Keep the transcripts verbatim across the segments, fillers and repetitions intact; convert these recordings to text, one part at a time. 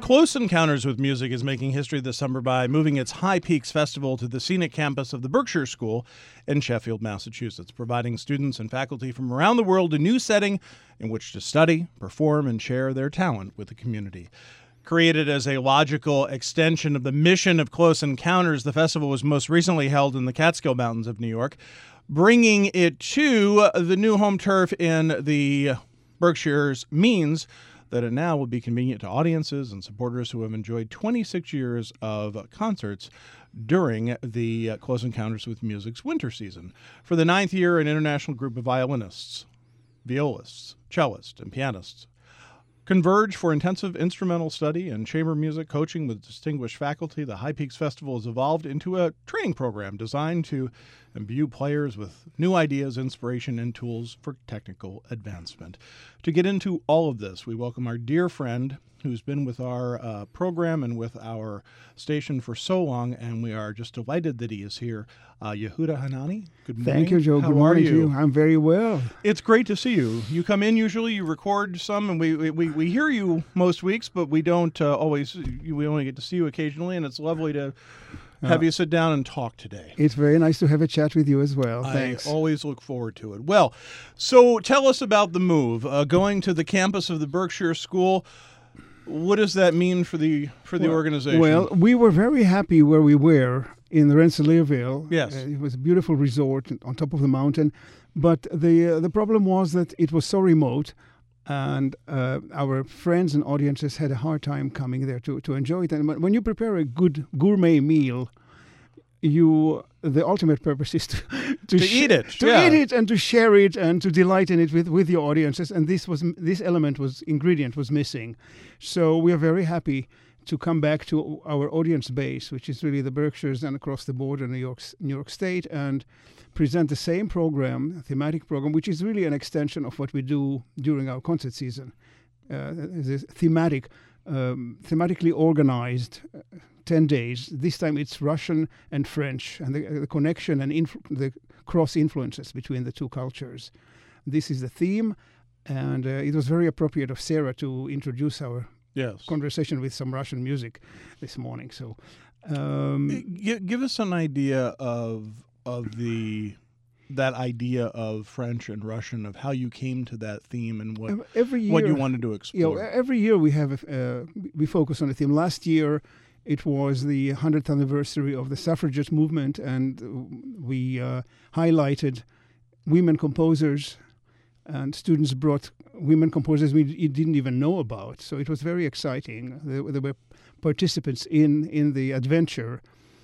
Close Encounters with Music is making history this summer by moving its High Peaks Festival to the scenic campus of the Berkshire School in Sheffield, Massachusetts, providing students and faculty from around the world a new setting in which to study, perform, and share their talent with the community. Created as a logical extension of the mission of Close Encounters, the festival was most recently held in the Catskill Mountains of New York. Bringing it to the new home turf in the Berkshires means that it now will be convenient to audiences and supporters who have enjoyed twenty-six years of concerts during the Close Encounters with Music's winter season. For the ninth year, an international group of violinists, violists, cellists, and pianists converge for intensive instrumental study and chamber music coaching with distinguished faculty. The High Peaks Festival has evolved into a training program designed to imbue players with new ideas, inspiration, and tools for technical advancement. To get into all of this, we welcome our dear friend who's been with our uh, program and with our station for so long, and we are just delighted that he is here. Uh, Yehuda Hanani, good morning. Thank you, Joe. How good morning are you? to you. I'm very well. It's great to see you. You come in usually, you record some, and we we, we hear you most weeks, but we don't uh, always, we only get to see you occasionally, and it's lovely to have uh, you sit down and talk today. It's very nice to have a chat with you as well. Thanks. I always look forward to it. Well, so tell us about the move, uh, going to the campus of the Berkshire School. What does that mean for the for the well, organization? Well, we were very happy where we were in Rensselaerville. Yes. Uh, it was a beautiful resort on top of the mountain. But the uh, the problem was that it was so remote, and uh, our friends and audiences had a hard time coming there to, to enjoy it. And when you prepare a good gourmet meal, you the ultimate purpose is to to, to sh- eat it, to yeah. eat it, and to share it, and to delight in it with, with your audiences. And this was this element was ingredient was missing, so we are very happy to come back to our audience base, which is really the Berkshires and across the border, New York, New York State, and present the same program, a thematic program, which is really an extension of what we do during our concert season. Uh, this thematic, um, thematically organized. Uh, ten days. This time it's Russian and French, and the, the connection and inf- the cross-influences between the two cultures. This is the theme, and uh, it was very appropriate of Sarah to introduce our yes. conversation with some Russian music this morning. So, um, G- give us an idea of of the that idea of French and Russian, of how you came to that theme and what every year, what you wanted to explore. You know, every year we have a, uh, we focus on the theme. Last year, it was the hundredth anniversary of the suffragette movement, and we uh, highlighted women composers, and students brought women composers we d- didn't even know about. So it was very exciting. There, there were participants in, in the adventure.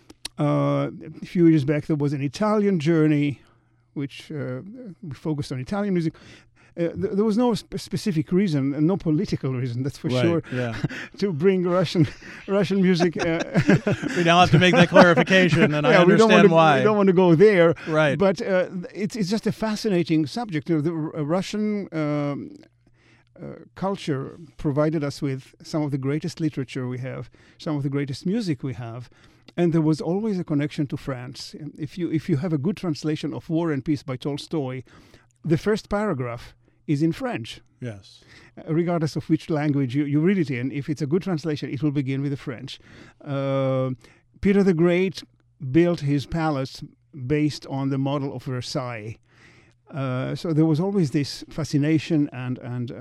Uh, a few years back, there was an Italian journey, which uh, we focused on Italian music. Uh, th- there was no sp- specific reason, and no political reason, that's for right, sure, yeah. to bring Russian Russian music. Uh, we now have to make that clarification, and yeah, I we don't understand want to, why. We don't want to go there. Right. But uh, it's it's just a fascinating subject. You know, the R- Russian um, uh, culture provided us with some of the greatest literature we have, some of the greatest music we have. And there was always a connection to France. If you if you have a good translation of War and Peace by Tolstoy, the first paragraph is in French. Yes. Uh, regardless of which language you, you read it in, if it's a good translation, it will begin with the French. Uh, Peter the Great built his palace based on the model of Versailles. Uh, so there was always this fascination and and uh,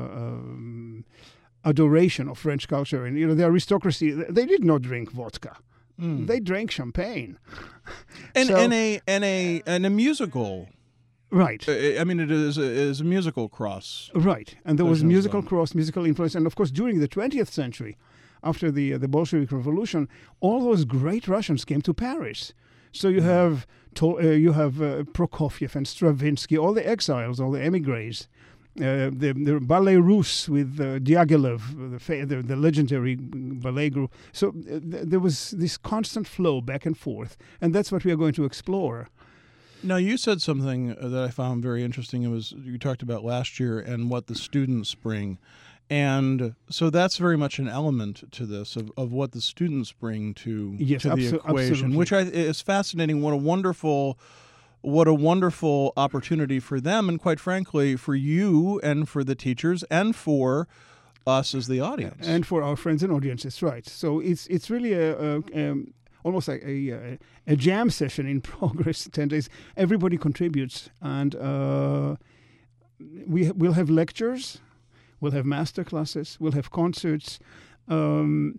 um, adoration of French culture. And you know, the aristocracy, they did not drink vodka. Mm. They drank champagne. And so, and a and a and a musical. Right. Uh, I mean, it is a, is a musical cross. Right. And there was Version musical zone. cross, musical influence. And of course, during the twentieth century, after the uh, the Bolshevik Revolution, all those great Russians came to Paris. So you have to, uh, you have uh, Prokofiev and Stravinsky, all the exiles, all the emigres. Uh, the, the Ballet Russe with uh, Diaghilev, the, fa- the the legendary ballet group. So uh, th- there was this constant flow back and forth. And that's what we are going to explore. Now, you said something that I found very interesting. It was you talked about last year and what the students bring. And so that's very much an element to this, of, of what the students bring to, yes, to the abso- equation, absolutely. which I, is fascinating. What a wonderful... What a wonderful opportunity for them, and quite frankly, for you and for the teachers and for us as the audience. And for our friends and audiences, right. So it's it's really a, a um, almost like a, a, a jam session in progress, ten days. Everybody contributes, and uh, we, we'll have lectures, we'll have master classes, we'll have concerts. Um,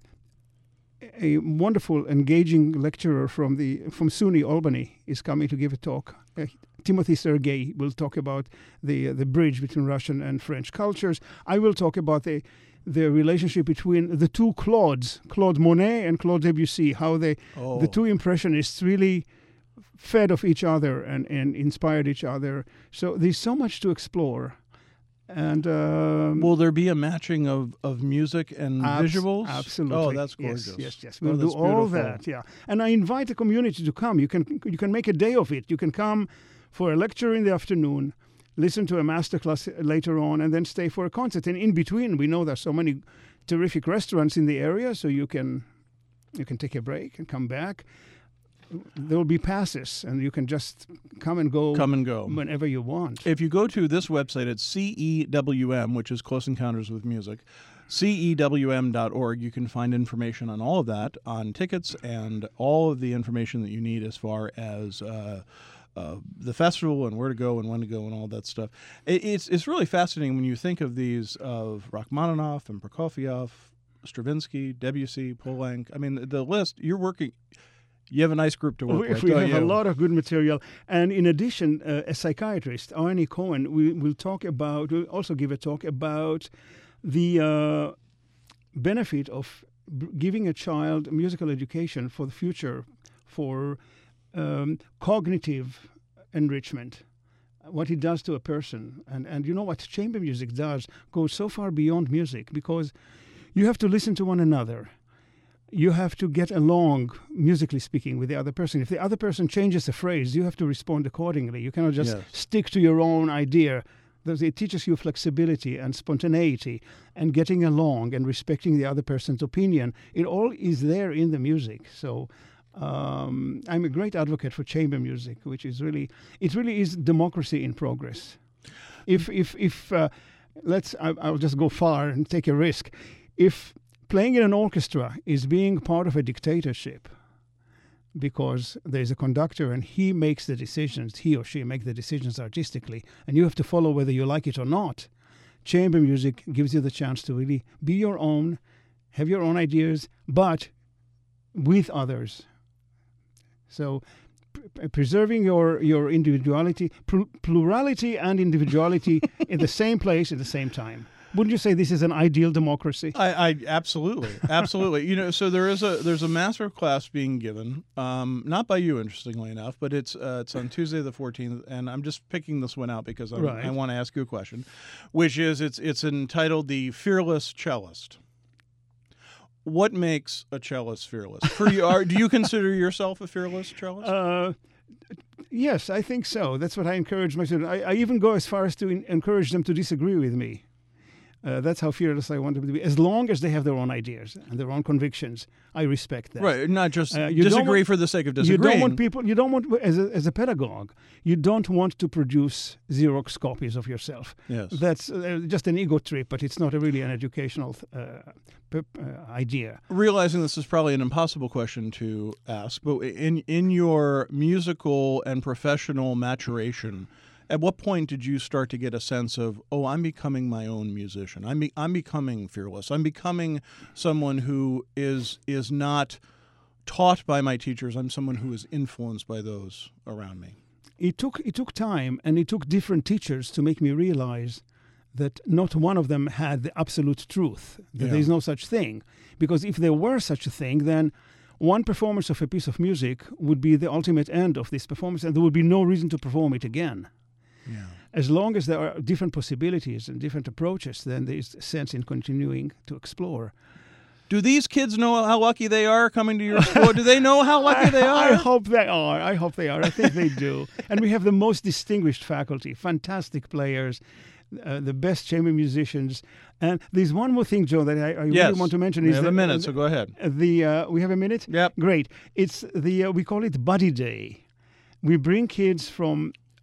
a wonderful, engaging lecturer from the from SUNY Albany is coming to give a talk. Uh, Timothy Sergei will talk about the uh, the bridge between Russian and French cultures. I will talk about the the relationship between the two Claudes, Claude Monet and Claude Debussy, how they Oh. the two impressionists really fed off each other and, and inspired each other. So there's so much to explore. And um, Will there be a matching of, of music and abs- visuals? Absolutely. Oh, that's Yes, gorgeous. yes, yes. Oh, We'll do that's all beautiful. that. Yeah. And I invite the community to come. You can you can make a day of it. You can come for a lecture in the afternoon, listen to a master class later on, and then stay for a concert. And in between, we know there's so many terrific restaurants in the area, so you can you can take a break and come back. There will be passes, and you can just come and go Come and go. whenever you want. If you go to this website, it's C E W M, which is Close Encounters with Music, C E W M dot org. You can find information on all of that, on tickets, and all of the information that you need as far as uh, uh, the festival and where to go and when to go and all that stuff. It, it's it's really fascinating when you think of these of Rachmaninoff and Prokofiev, Stravinsky, Debussy, Poulenc. I mean, the, the list. You're working. You have a nice group to work We, with. we don't have you? a lot of good material. And in addition, uh, a psychiatrist, Arnie Cohen, we will talk about, will also give a talk about the uh, benefit of b- giving a child musical education for the future, for um, cognitive enrichment, what it does to a person. And, and you know what chamber music does goes so far beyond music, because you have to listen to one another. You have to get along, musically speaking, with the other person. If the other person changes a phrase, you have to respond accordingly. You cannot just Yes. stick to your own idea. There's- It teaches you flexibility and spontaneity and getting along and respecting the other person's opinion. It all is there in the music. So um, I'm a great advocate for chamber music, which is really, it really is democracy in progress. If, if, if uh, let's, I, I'll just go far and take a risk. If playing in an orchestra is being part of a dictatorship because there's a conductor and he makes the decisions, he or she makes the decisions artistically, and you have to follow whether you like it or not. Chamber music gives you the chance to really be your own, have your own ideas, but with others. So p- preserving your, your individuality, pl- plurality and individuality in the same place at the same time. Wouldn't you say this is an ideal democracy? I, I absolutely, absolutely. You know, so there is a there's a master class being given, um, not by you, interestingly enough, but it's uh, it's on Tuesday the fourteenth, and I'm just picking this one out because I'm, Right. I want to ask you a question, which is it's it's entitled "The Fearless Cellist." What makes a cellist fearless? For you, are, do you consider yourself a fearless cellist? Uh, yes, I think so. That's what I encourage my students. I, I even go as far as to in, encourage them to disagree with me. Uh, that's how fearless I want them to be. As long as they have their own ideas and their own convictions, I respect that. Right, not just Uh, you don't disagree want- for the sake of You disagreeing. don't want people. You don't want as a, as a pedagogue. You don't want to produce Xerox copies of yourself. Yes. That's uh, just an ego trip, but it's not a really an educational uh, p- uh, idea. Realizing this is probably an impossible question to ask, but in in your musical and professional maturation, at what point did you start to get a sense of, oh, I'm becoming my own musician. I'm be, I'm becoming fearless. I'm becoming someone who is is not taught by my teachers. I'm someone who is influenced by those around me. It took it took time, and it took different teachers to make me realize that not one of them had the absolute truth. That Yeah. there is no such thing, because if there were such a thing, then one performance of a piece of music would be the ultimate end of this performance, and there would be no reason to perform it again. Yeah. As long as there are different possibilities and different approaches, then there is a sense in continuing to explore. Do these kids know how lucky they are coming to your school? Do they know how lucky they I, are? I hope they are. I hope they are. I think they do. And we have the most distinguished faculty, fantastic players, uh, the best chamber musicians. And there's one more thing, Joe, that I, I Yes. really want to mention. We is have a that, minute, uh, so go ahead. The uh, we have a minute. Yep. Great. It's the uh, we call it Buddy Day. We bring kids from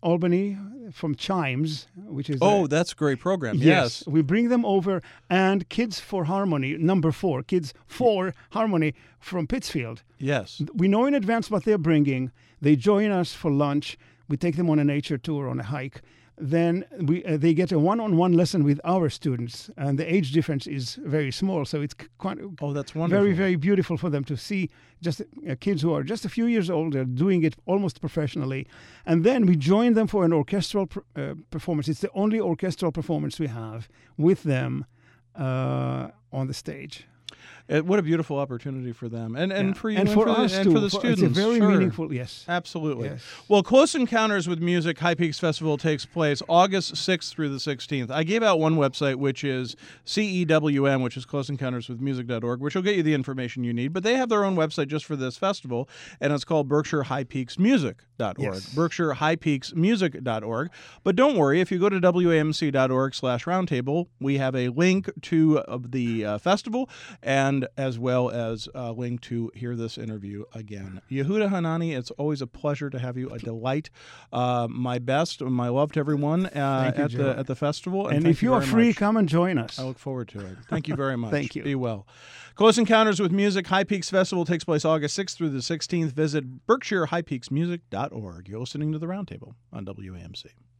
Albany from Chimes, which is Oh, a- that's a great program. Yes, Yes. we bring them over, and Kids for Harmony, number four, Kids for Harmony from Pittsfield. Yes. We know in advance what they're bringing. They join us for lunch. We take them on a nature tour, on a hike. Then we uh, they get a one-on-one lesson with our students, and the age difference is very small, so it's c- quite Oh, that's wonderful. very, very beautiful for them to see just uh, kids who are just a few years old. They're doing it almost professionally. And then we join them for an orchestral pr- uh, performance. It's the only orchestral performance we have with them uh, on the stage. Uh, what a beautiful opportunity for them, and and Yeah. for you, and for the, us and too. for the For- students. It's a very Sure. meaningful, yes. Absolutely. Yes. Well, Close Encounters with Music High Peaks Festival takes place August sixth through the sixteenth. I gave out one website, which is C E W M, which is close encounters with music dot org, which will get you the information you need. But they have their own website just for this festival, and it's called Berkshire High Peaks Music dot org. Yes. Berkshire High Peaks Music dot org. But don't worry, if you go to W A M C dot org slash roundtable, we have a link to uh, the uh, festival, and as well as a link to hear this interview again. Yehuda Hanani, it's always a pleasure to have you, a delight. Uh, my best, my love to everyone uh, Thank you, at the Joe. at the festival. And thank if you are very free, much. come and join us. I look forward to it. Thank you very much. Thank you. Be well. Close Encounters with Music High Peaks Festival takes place August sixth through the sixteenth. Visit Berkshire High Peaks Music dot org. You're listening to The Roundtable on W A M C.